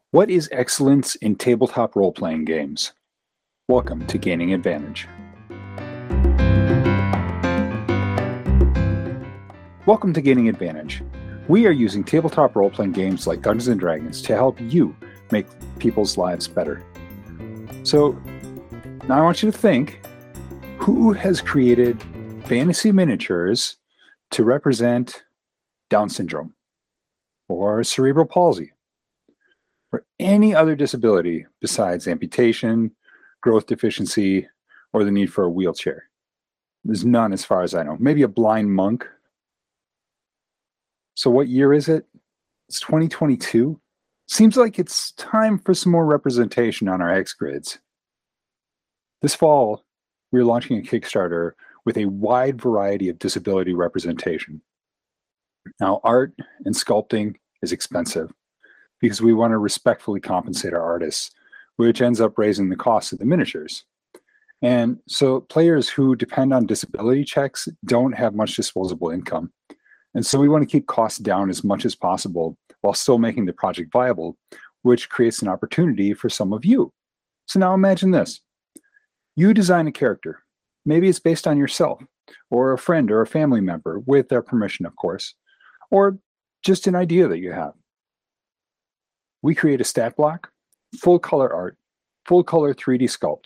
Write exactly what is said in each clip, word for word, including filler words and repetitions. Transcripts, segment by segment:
What is excellence in tabletop role-playing games? Welcome to Gaining Advantage. Welcome to Gaining Advantage. We are using tabletop role-playing games like Dungeons and Dragons to help you make people's lives better. So now I want you to think, who has created fantasy miniatures to represent Down syndrome or cerebral palsy or any other disability besides amputation, growth deficiency, or the need for a wheelchair? There's none as far as I know. Maybe a blind monk. So what year is it? It's twenty twenty-two. Seems like it's time for some more representation on our X grids. This fall, we're launching a Kickstarter with a wide variety of disability representation. Now, art and sculpting is expensive because we want to respectfully compensate our artists, which ends up raising the cost of the miniatures. And so players who depend on disability checks don't have much disposable income. And so we want to keep costs down as much as possible while still making the project viable, which creates an opportunity for some of you. So now imagine this. You design a character. Maybe it's based on yourself or a friend or a family member, with their permission, of course, or just an idea that you have. We create a stat block, full color art, full color three D sculpt.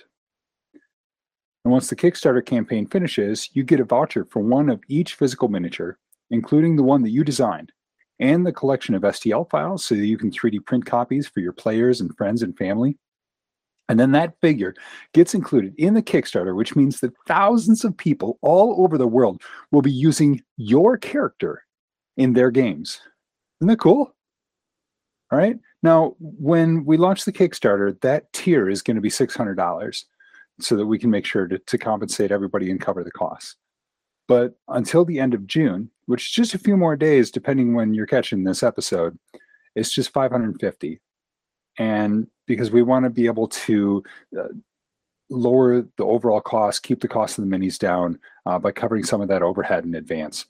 And once the Kickstarter campaign finishes, you get a voucher for one of each physical miniature, including the one that you designed, and the collection of S T L files so that you can three D print copies for your players and friends and family. And then that figure gets included in the Kickstarter, which means that thousands of people all over the world will be using your character in their games. Isn't that cool? All right. Now, when we launch the Kickstarter, that tier is going to be six hundred dollars so that we can make sure to, to compensate everybody and cover the costs. But until the end of June, which is just a few more days, depending when you're catching this episode, it's just five hundred fifty dollars. And because we want to be able to uh, lower the overall cost, keep the cost of the minis down uh, by covering some of that overhead in advance.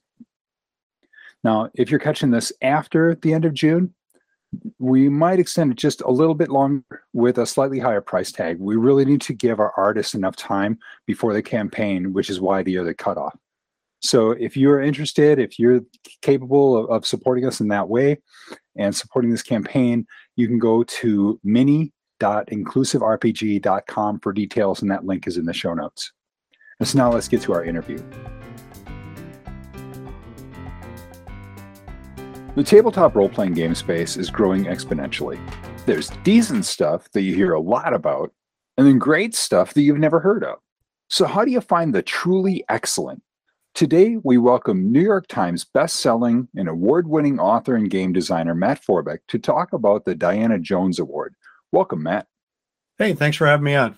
Now, if you're catching this after the end of June, we might extend it just a little bit longer with a slightly higher price tag. We really need to give our artists enough time before the campaign, which is why the early cutoff. So if you're interested, if you're capable of, of supporting us in that way and supporting this campaign, you can go to mini dot inclusive r p g dot com for details, and that link is in the show notes. And so now let's get to our interview. The tabletop role-playing game space is growing exponentially. There's decent stuff that you hear a lot about, and then great stuff that you've never heard of. So how do you find the truly excellent? Today, we welcome New York Times best-selling and award-winning author and game designer Matt Forbeck to talk about the Diana Jones Award. Welcome, Matt. Hey, thanks for having me on.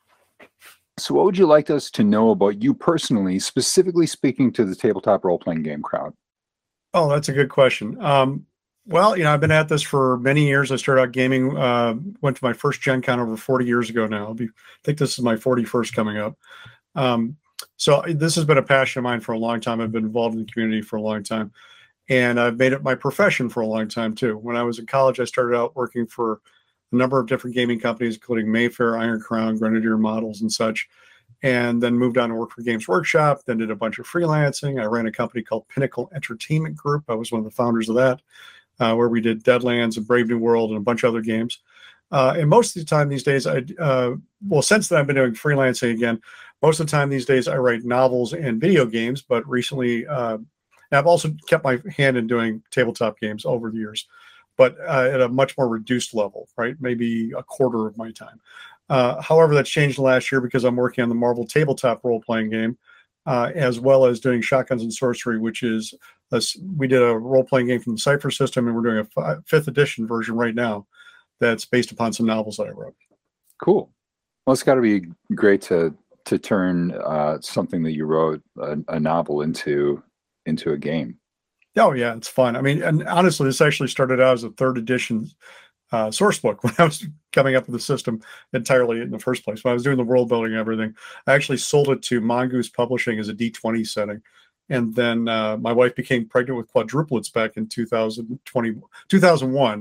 So what would you like us to know about you personally, specifically speaking to the tabletop role-playing game crowd? Oh, that's a good question. Um, well, you know, I've been at this for many years. I started out gaming, uh, went to my first Gen Con over forty years ago now. I'll be, I think this is my forty-first coming up. Um, so this has been a passion of mine for a long time. I've been involved in the community for a long time, and I've made it my profession for a long time too. When I was in college, I started out working for a number of different gaming companies, including Mayfair, Iron Crown, Grenadier Models, and such, and then moved on to work for Games Workshop, then did a bunch of freelancing. I ran a company called Pinnacle Entertainment Group. I was one of the founders of that, uh, where we did Deadlands and Brave New World and a bunch of other games. Uh, and most of the time these days, I uh, well, since then I've been doing freelancing again. Most of the time these days I write novels and video games, but recently uh, I've also kept my hand in doing tabletop games over the years, but uh, at a much more reduced level, right? Maybe a quarter of my time. Uh, however, that's changed last year because I'm working on the Marvel tabletop role-playing game, uh, as well as doing Shotguns and Sorcery, which is, a, we did a role-playing game from the Cypher system, and we're doing a f- fifth edition version right now that's based upon some novels that I wrote. Cool. Well, it's got to be great to to turn uh, something that you wrote, a, a novel, into into a game. Oh, yeah, it's fun. I mean, and honestly, this actually started out as a third edition uh, source book when I was coming up with the system entirely in the first place. When I was doing the world building and everything, I actually sold it to Mongoose Publishing as a D twenty setting. And then uh, my wife became pregnant with quadruplets back in two thousand twenty, two thousand one.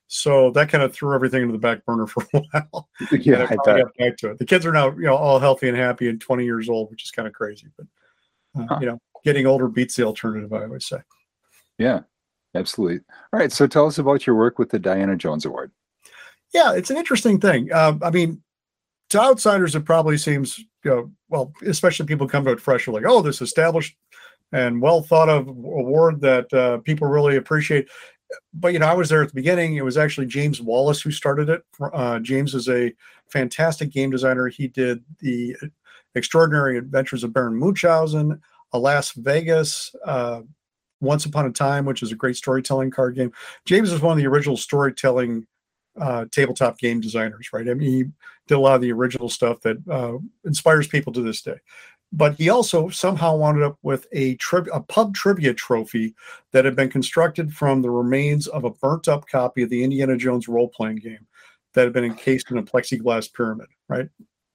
So that kind of threw everything into the back burner for a while. Yeah, and I I finally bet. got back to it. The kids are now, you know, all healthy and happy and twenty years old, which is kind of crazy. But uh, Huh. you know, getting older beats the alternative, I always say. Yeah, absolutely. All right, so tell us about your work with the Diana Jones Award. Yeah, it's an interesting thing. Uh, I mean, to outsiders, it probably seems, you know, well, especially people come to it fresh, like, oh, this established and well thought of award that uh, people really appreciate. But, you know, I was there at the beginning. It was actually James Wallace who started it. Uh, James is a fantastic game designer. He did the Extraordinary Adventures of Baron Munchausen, a Las Vegas, uh, Once Upon a Time, which is a great storytelling card game. James is one of the original storytelling uh, tabletop game designers, right? I mean, he did a lot of the original stuff that uh, inspires people to this day. But he also somehow wound up with a, tri- a pub trivia trophy that had been constructed from the remains of a burnt up copy of the Indiana Jones role-playing game that had been encased in a plexiglass pyramid, right?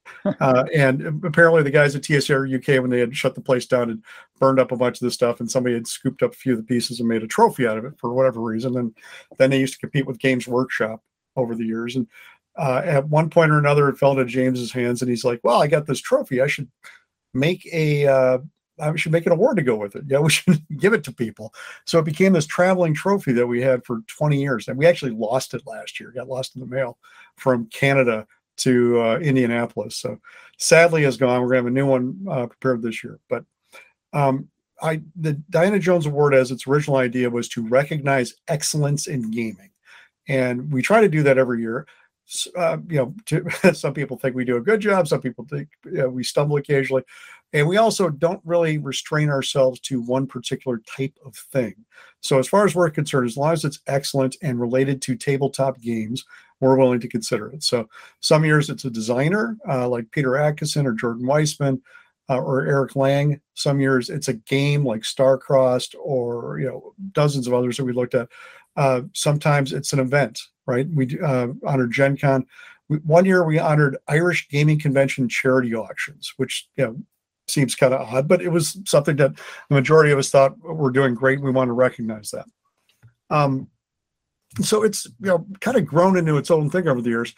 uh, and apparently the guys at T S R U K, when they had shut the place down, had burned up a bunch of the stuff, and somebody had scooped up a few of the pieces and made a trophy out of it for whatever reason. And then they used to compete with Games Workshop over the years. And uh, at one point or another, it fell into James's hands, and he's like, well, I got this trophy. I should make a, uh, I should make an award to go with it. Yeah, we should give it to people. So it became this traveling trophy that we had for twenty years. And we actually lost it last year, got lost in the mail from Canada to uh, Indianapolis. So sadly is gone. We're going to have a new one uh, prepared this year. But um, I, the Diana Jones Award, as its original idea, was to recognize excellence in gaming. And we try to do that every year. Uh, you know, to, some people think we do a good job. Some people think you know, we stumble occasionally. And we also don't really restrain ourselves to one particular type of thing. So as far as we're concerned, as long as it's excellent and related to tabletop games, we're willing to consider it. So some years it's a designer uh, like Peter Atkinson or Jordan Weissman uh, or Eric Lang. Some years it's a game like Starcrossed or, you know, dozens of others that we looked at. Uh, sometimes it's an event, right? We uh, honored Gen Con. We, one year we honored Irish Gaming Convention charity auctions, which, you know, seems kind of odd, but it was something that the majority of us thought we're doing great. We want to recognize that. Um, so it's, you know, kind of grown into its own thing over the years,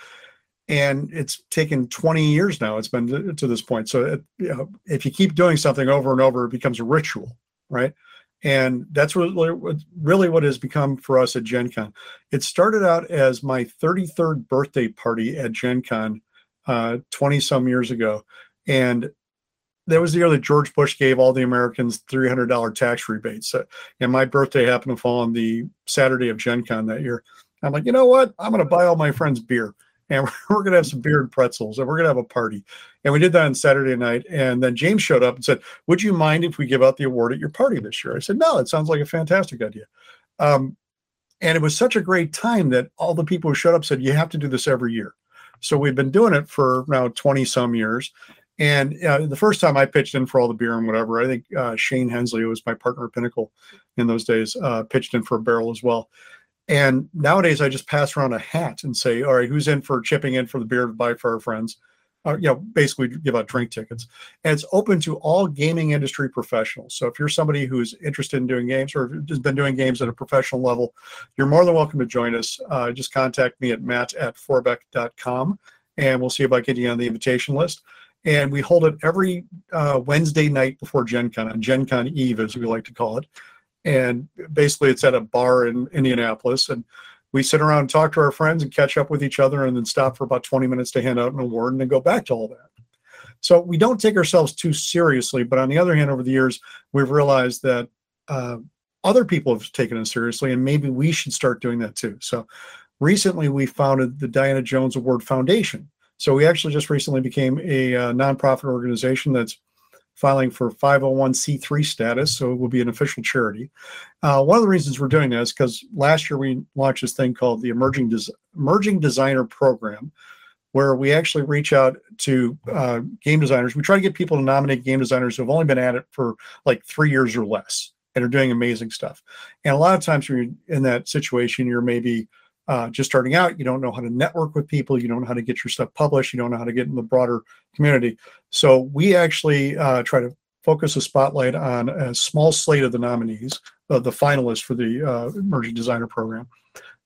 and it's taken twenty years now. It's been to, to this point. So it, you know, if you keep doing something over and over, it becomes a ritual, right? And that's really, really what has become for us at Gen Con. It started out as my thirty-third birthday party at Gen Con uh, twenty some years ago. And that was the year that George Bush gave all the Americans three hundred dollars tax rebates. So, and my birthday happened to fall on the Saturday of Gen Con that year. I'm like, you know what? I'm going to buy all my friends beer, and we're going to have some beer and pretzels, and we're going to have a party. And we did that on Saturday night. And then James showed up and said, would you mind if we give out the award at your party this year? I said, no, it sounds like a fantastic idea. Um, and it was such a great time that all the people who showed up said, you have to do this every year. So we've been doing it for now twenty some years. And uh, the first time I pitched in for all the beer and whatever, I think uh, Shane Hensley, who was my partner at Pinnacle in those days, uh, pitched in for a barrel as well. And nowadays I just pass around a hat and say, all right, who's in for chipping in for the beer to buy for our friends? Uh, you know, basically give out drink tickets. And it's open to all gaming industry professionals. So if you're somebody who's interested in doing games or has been doing games at a professional level, you're more than welcome to join us. Uh, just contact me at matt at forbeck dot com, and we'll see about getting you on the invitation list. And we hold it every uh, Wednesday night before Gen Con, on Gen Con Eve, as we like to call it. And basically it's at a bar in Indianapolis. And we sit around and talk to our friends and catch up with each other, and then stop for about twenty minutes to hand out an award and then go back to all that. So we don't take ourselves too seriously. But on the other hand, over the years, we've realized that uh, other people have taken it seriously, and maybe we should start doing that too. So recently we founded the Diana Jones Award Foundation. So we actually just recently became a uh, nonprofit organization that's filing for five oh one c three status, so it will be an official charity. Uh, one of the reasons we're doing this is because last year we launched this thing called the Emerging, Des- Emerging Designer Program, where we actually reach out to uh, game designers. We try to get people to nominate game designers who have only been at it for like three years or less and are doing amazing stuff. And a lot of times when you're in that situation, you're maybe Uh, just starting out, you don't know how to network with people, you don't know how to get your stuff published, you don't know how to get in the broader community. So we actually uh, try to focus a spotlight on a small slate of the nominees, uh, the finalists for the uh, Emerging Designer Program.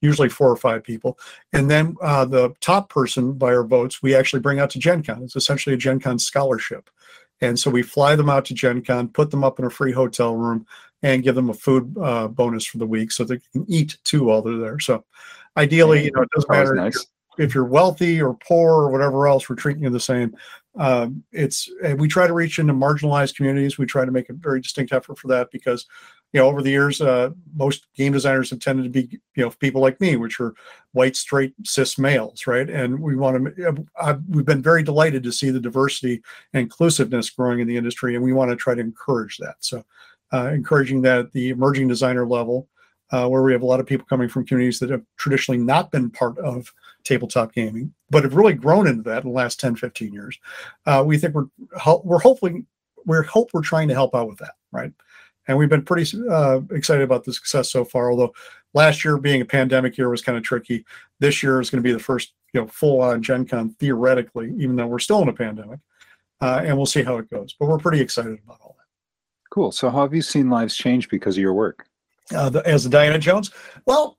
usually four or five people. And then uh, the top person by our votes, we actually bring out to Gen Con. It's essentially a Gen Con scholarship. And so we fly them out to Gen Con, put them up in a free hotel room, and give them a food uh, bonus for the week so they can eat too while they're there. So ideally, you know, it doesn't matter nice. if, you're, if you're wealthy or poor or whatever else, we're treating you the same. Um, it's we try to reach into marginalized communities. We try to make a very distinct effort for that because, you know, over the years, uh, most game designers have tended to be, you know, people like me, which are white, straight, cis males, right? And we want to, I've, we've been very delighted to see the diversity and inclusiveness growing in the industry, and we want to try to encourage that. So, uh, encouraging that at the emerging designer level, uh, where we have a lot of people coming from communities that have traditionally not been part of tabletop gaming, but have really grown into that in the last ten, fifteen years. Uh, we think we're we're hopefully we're hope we're trying to help out with that, right? And we've been pretty uh, excited about the success so far. Although last year being a pandemic year was kind of tricky, this year is going to be the first, you know, full-on Gen Con theoretically, even though we're still in a pandemic, uh, and we'll see how it goes. But we're pretty excited about all that. Cool. So how have you seen lives change because of your work? Uh, the, as the Diana Jones, well,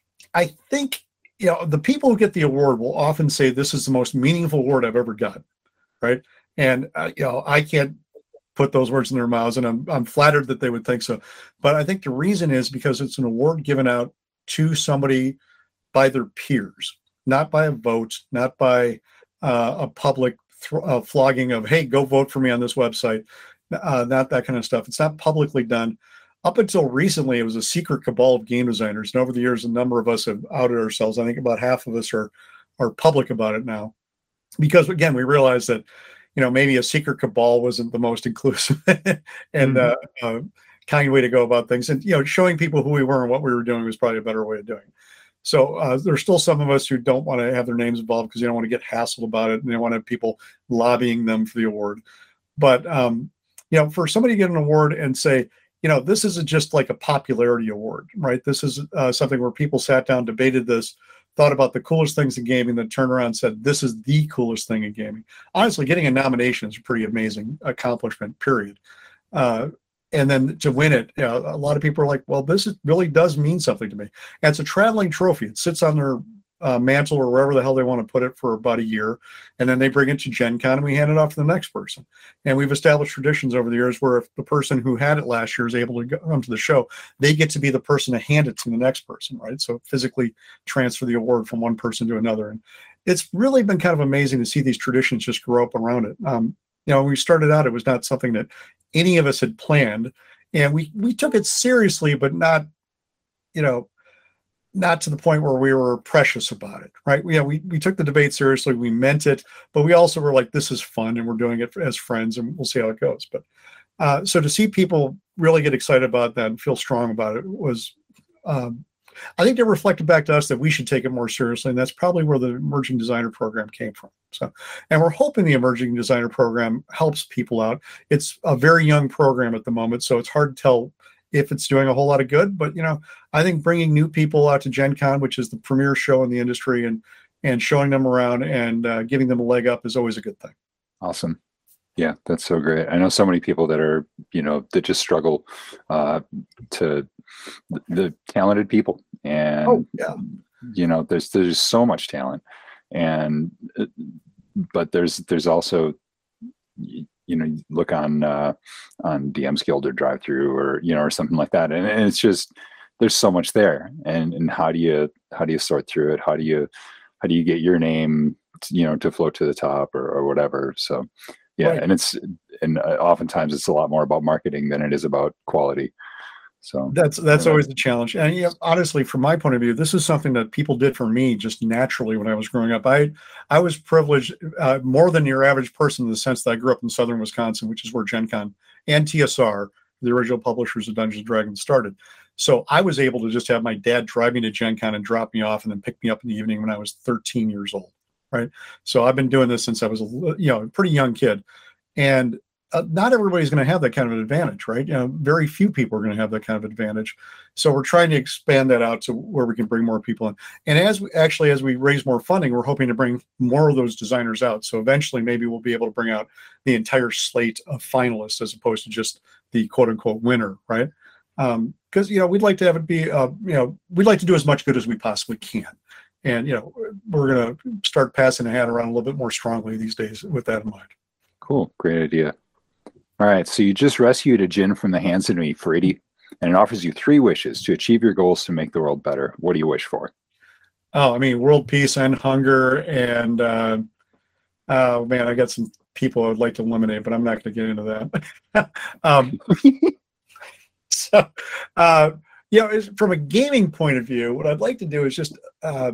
I think, you know, the people who get the award will often say this is the most meaningful award I've ever gotten, right? And uh, you know, I can't put those words in their mouths, and I'm I'm flattered that they would think so. But I think the reason is because it's an award given out to somebody by their peers, not by a vote, not by uh, a public th- uh, flogging of, hey, go vote for me on this website, uh, not that kind of stuff. It's not publicly done. Up until recently, it was a secret cabal of game designers. And over the years, a number of us have outed ourselves. I think about half of us are are public about it now. Because, again, we realized that, you know, maybe a secret cabal wasn't the most inclusive and mm-hmm. uh, uh, kind way to go about things. And, you know, showing people who we were and what we were doing was probably a better way of doing it. So uh, there's still some of us who don't want to have their names involved because they don't want to get hassled about it. And they want to have people lobbying them for the award. But, um, you know, for somebody to get an award and say, you know, this isn't just like a popularity award, right? This is uh, something where people sat down, debated this, thought about the coolest things in gaming, then turned around and said, this is the coolest thing in gaming. Honestly, getting a nomination is a pretty amazing accomplishment, period. Uh, and then to win it, you know, a lot of people are like, well, this is, really does mean something to me. And it's a traveling trophy. It sits on their uh, mantle or wherever the hell they want to put it for about a year. And then they bring it to Gen Con and we hand it off to the next person. And we've established traditions over the years where if the person who had it last year is able to come to the show, they get to be the person to hand it to the next person, right? So physically transfer the award from one person to another. And it's really been kind of amazing to see these traditions just grow up around it. Um, you know, when we started out, it was not something that any of us had planned. And we, we took it seriously, but not, you know, not to the point where we were precious about it, right? We, yeah, we, we took the debate seriously. We meant it, but we also were like, this is fun and we're doing it as friends and we'll see how it goes. But uh, so to see people really get excited about that and feel strong about it was, um, I think it reflected back to us that we should take it more seriously. And that's probably where the Emerging Designer Program came from. So, and we're hoping the Emerging Designer Program helps people out. It's a very young program at the moment, so it's hard to tell if it's doing a whole lot of good. But, you know, I think bringing new people out to Gen Con, which is the premier show in the industry, and and showing them around and uh, giving them a leg up is always a good thing. Awesome. Yeah, that's so great. I know so many people that are, you know, that just struggle uh, to the, the talented people. And, oh, yeah. you know, there's there's so much talent. And, but there's there's also, you know, look on uh, on D M's Guild or Drive Through or, you know, or something like that. And, and it's just, there's so much there. And and how do you, how do you sort through it? How do you, how do you get your name, you know, to float to the top or, or whatever? So, yeah. Right. And it's, and oftentimes it's a lot more about marketing than it is about quality. So that's, that's always the challenge. And yeah, honestly, from my point of view, this is something that people did for me just naturally when I was growing up. I, I was privileged uh, more than your average person in the sense that I grew up in southern Wisconsin, which is where Gen Con and T S R, the original publishers of Dungeons and Dragons, started. So I was able to just have my dad drive me to Gen Con and drop me off and then pick me up in the evening when I was thirteen years old. Right. So I've been doing this since I was a, you know, a pretty young kid. And uh, not everybody's going to have that kind of an advantage, right? You know, very few people are going to have that kind of advantage. So we're trying to expand that out to where we can bring more people in. And as we actually, as we raise more funding, we're hoping to bring more of those designers out. So eventually maybe we'll be able to bring out the entire slate of finalists as opposed to just the quote unquote winner, right? Um, because, you know, we'd like to have it be, uh, you know, we'd like to do as much good as we possibly can. And, you know, we're going to start passing the hat around a little bit more strongly these days with that in mind. Cool. Great idea. All right. So you just rescued a djinn from the hands of an Ifriti, and it offers you three wishes to achieve your goals to make the world better. What do you wish for? Oh, I mean, world peace and hunger. And, uh, oh, man, I got some people I'd like to eliminate, but I'm not going to get into that. um, so, uh, you know, from a gaming point of view, what I'd like to do is just, uh,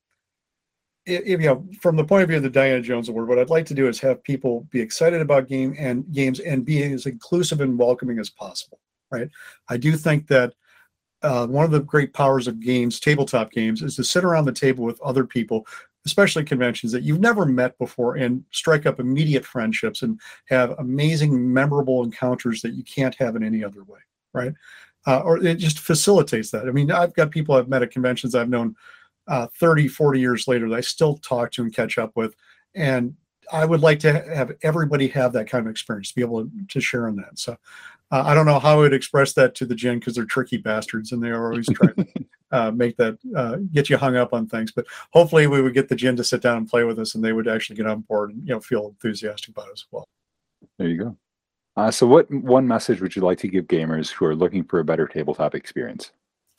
if, you know, from the point of view of the Diana Jones Award, what I'd like to do is have people be excited about game and games and be as inclusive and welcoming as possible. Right. I do think that uh, one of the great powers of games, tabletop games, is to sit around the table with other people, especially conventions that you've never met before, and strike up immediate friendships and have amazing, memorable encounters that you can't have in any other way. Right. Uh, or it just facilitates that. I mean, I've got people I've met at conventions I've known uh, thirty, forty years later that I still talk to and catch up with. And I would like to have everybody have that kind of experience, to be able to, to share in that. So uh, I don't know how I would express that to the djinn, because they're tricky bastards and they are always trying to uh, make that, uh, get you hung up on things. But hopefully we would get the djinn to sit down and play with us, and they would actually get on board and, you know, feel enthusiastic about it as well. There you go. Uh, so what one message would you like to give gamers who are looking for a better tabletop experience?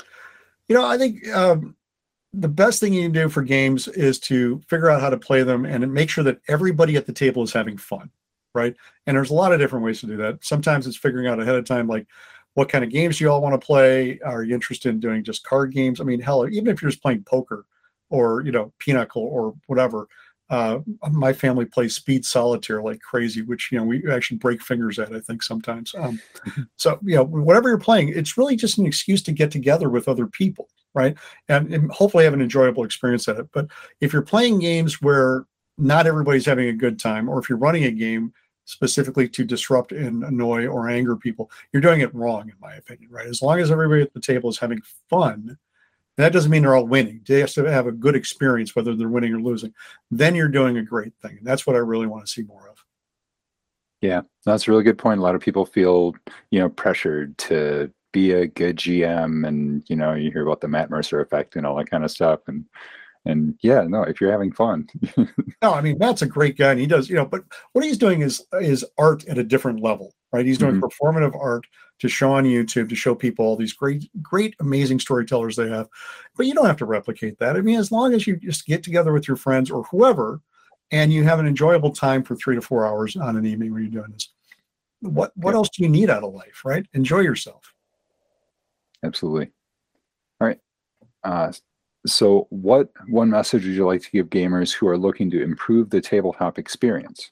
You know, I think um, the best thing you can do for games is to figure out how to play them and make sure that everybody at the table is having fun, right? And there's a lot of different ways to do that. Sometimes it's figuring out ahead of time, like, what kind of games do you all want to play? Are you interested in doing just card games? I mean, hell, even if you're just playing poker or, you know, pinochle or whatever. Uh, my family plays speed solitaire like crazy, which, you know, we actually break fingers at, I think, sometimes. Um, so, you know, whatever you're playing, it's really just an excuse to get together with other people, right? And, and hopefully have an enjoyable experience at it. But if you're playing games where not everybody's having a good time, or if you're running a game specifically to disrupt and annoy or anger people, you're doing it wrong, in my opinion, right? As long as everybody at the table is having fun, that doesn't mean they're all winning. They have to have a good experience, whether they're winning or losing. Then you're doing a great thing. And that's what I really want to see more of. Yeah, that's a really good point. A lot of people feel, you know, pressured to be a good G M, and, you know, you hear about the Matt Mercer effect and all that kind of stuff. And, and yeah, no, if you're having fun. No, I mean, Matt's a great guy, and he does, you know, but what he's doing is, is art at a different level, right? He's doing mm-hmm. performative art to show on YouTube, to show people all these great, great, amazing storytellers they have. But you don't have to replicate that. I mean, as long as you just get together with your friends or whoever, and you have an enjoyable time for three to four hours on an evening when you're doing this, what what yeah. else do you need out of life, right? Enjoy yourself. Absolutely. All right. Uh, so what one message would you like to give gamers who are looking to improve the tabletop experience?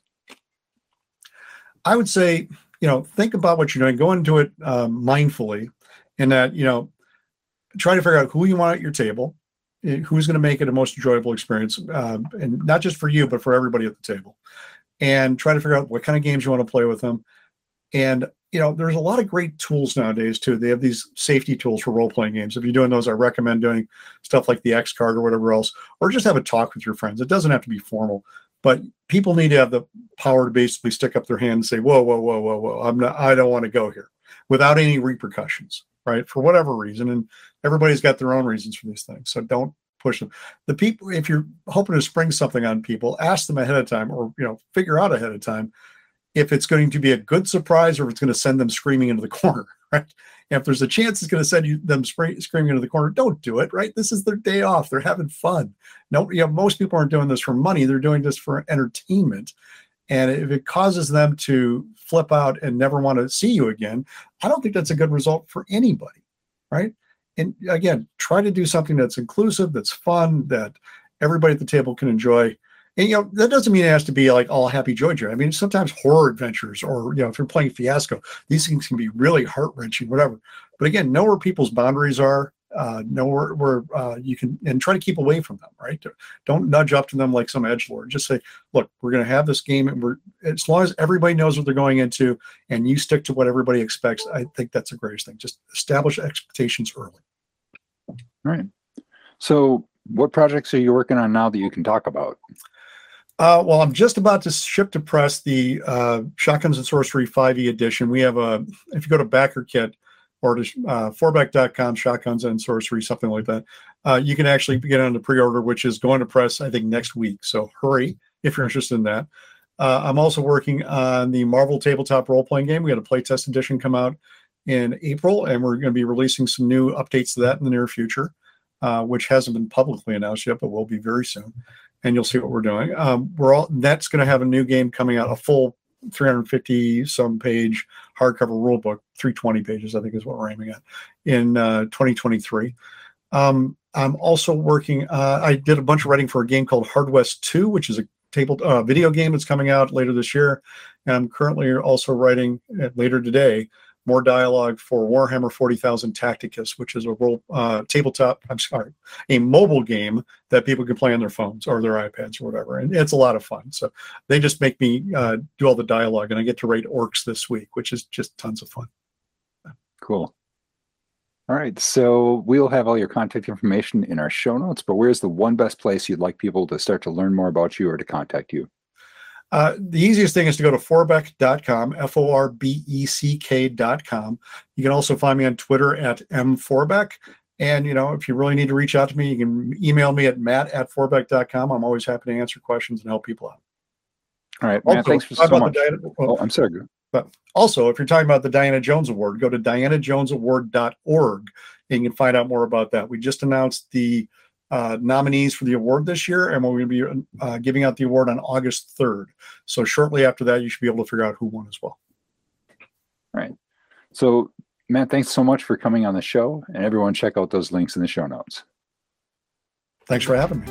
I would say, you know, think about what you're doing, go into it um, mindfully, in that, you know, try to figure out who you want at your table, who's going to make it a most enjoyable experience, um, and not just for you, but for everybody at the table, and try to figure out what kind of games you want to play with them. And, you know, there's a lot of great tools nowadays too. They have these safety tools for role-playing games. If you're doing those, I recommend doing stuff like the X card or whatever else, or just have a talk with your friends. It doesn't have to be formal. But people need to have the power to basically stick up their hand and say, whoa, whoa, whoa, whoa, whoa, I'm not, I don't want to go here, without any repercussions, right? For whatever reason. And everybody's got their own reasons for these things. So don't push them. The people, if you're hoping to spring something on people, ask them ahead of time, or, you know, figure out ahead of time if it's going to be a good surprise or if it's going to send them screaming into the corner, right? And if there's a chance it's going to send you them spray, screaming into the corner, don't do it, right? This is their day off. They're having fun. No, you know, most people aren't doing this for money. They're doing this for entertainment. And if it causes them to flip out and never want to see you again, I don't think that's a good result for anybody, right? And again, try to do something that's inclusive, that's fun, that everybody at the table can enjoy. And, you know, that doesn't mean it has to be like all happy joy joy. I mean, sometimes horror adventures, or, you know, if you're playing Fiasco, these things can be really heart-wrenching, whatever. But again, know where people's boundaries are, uh, know where, where uh, you can, and try to keep away from them, right? Don't nudge up to them like some edgelord. Just say, look, we're going to have this game, and we're, as long as everybody knows what they're going into and you stick to what everybody expects, I think that's the greatest thing. Just establish expectations early. All right. So what projects are you working on now that you can talk about? Uh, well, I'm just about to ship to press the uh, Shotguns and Sorcery five E edition. We have a, if you go to BackerKit or to uh, fourbeck dot com, Shotguns and Sorcery, something like that. Uh, you can actually get on the pre-order, which is going to press, I think, next week. So hurry if you're interested in that. Uh, I'm also working on the Marvel Tabletop role-playing game. We had a playtest edition come out in April, and we're going to be releasing some new updates to that in the near future, uh, which hasn't been publicly announced yet, but will be very soon. And you'll see what we're doing. Um, we're all that's going to have a new game coming out, a full three hundred fifty some page hardcover rule book, three hundred twenty pages, I think is what we're aiming at, in uh, twenty twenty-three. Um, I'm also working, uh, I did a bunch of writing for a game called Hard West two, which is a table uh, video game that's coming out later this year. And I'm currently also writing uh, later today more dialogue for Warhammer forty thousand Tacticus, which is a role uh, tabletop, I'm sorry, a mobile game that people can play on their phones or their iPads or whatever. And it's a lot of fun. So they just make me uh, do all the dialogue, and I get to write orcs this week, which is just tons of fun. Cool. All right. So we'll have all your contact information in our show notes, but where's the one best place you'd like people to start to learn more about you or to contact you? Uh, the easiest thing is to go to fourbeck dot com, F O R B E C K dot com. You can also find me on Twitter at M Forbeck. And, you know, if you really need to reach out to me, you can email me at matt at fourbeck dot com. I'm always happy to answer questions and help people out. All right, Matt, also, thanks for so much. Diana, well, oh, I'm sorry. But also, if you're talking about the Diana Jones Award, go to diana jones award dot org and you can find out more about that. We just announced the uh, nominees for the award this year, and we're going to be uh, giving out the award on August third. So shortly after that, you should be able to figure out who won as well. All right. So, Matt, thanks so much for coming on the show, and everyone check out those links in the show notes. Thanks for having me.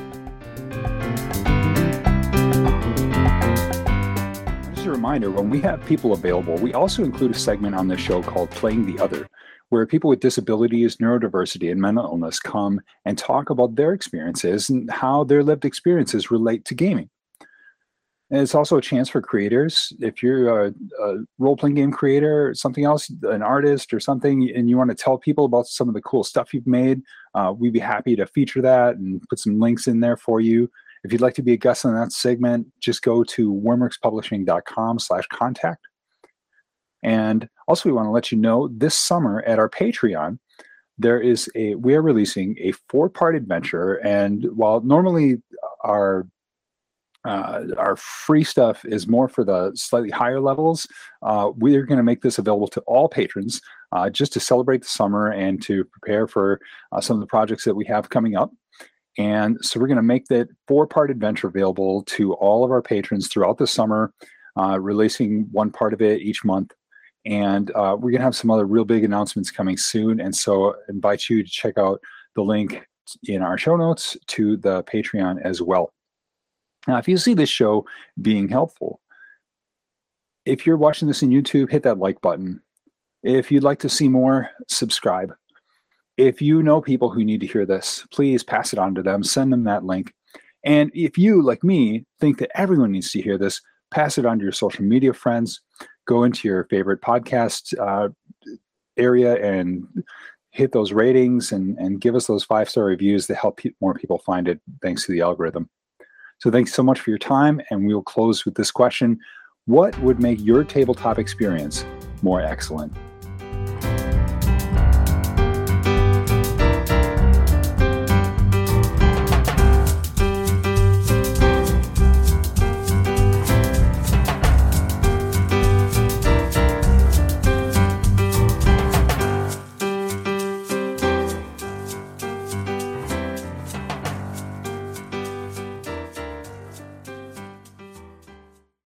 Just a reminder, when we have people available, we also include a segment on this show called Playing the Other, where people with disabilities, neurodiversity, and mental illness come and talk about their experiences and how their lived experiences relate to gaming. And it's also a chance for creators. If you're a, a role-playing game creator or something else, an artist or something, and you want to tell people about some of the cool stuff you've made, uh, we'd be happy to feature that and put some links in there for you. If you'd like to be a guest on that segment, just go to wormworks publishing dot com slash contact. And also, we want to let you know this summer at our Patreon, there is a we are releasing a four-part adventure. And while normally our uh, our free stuff is more for the slightly higher levels, uh, we are going to make this available to all patrons uh, just to celebrate the summer and to prepare for uh, some of the projects that we have coming up. And so we're going to make that four-part adventure available to all of our patrons throughout the summer, uh, releasing one part of it each month. And uh, we're going to have some other real big announcements coming soon. And so I invite you to check out the link in our show notes to the Patreon as well. Now, if you see this show being helpful, if you're watching this on YouTube, hit that like button. If you'd like to see more, subscribe. If you know people who need to hear this, please pass it on to them. Send them that link. And if you, like me, think that everyone needs to hear this, pass it on to your social media friends. Go into your favorite podcast uh, area and hit those ratings and, and give us those five-star reviews to help pe- more people find it thanks to the algorithm. So thanks so much for your time, and we'll close with this question. What would make your tabletop experience more excellent?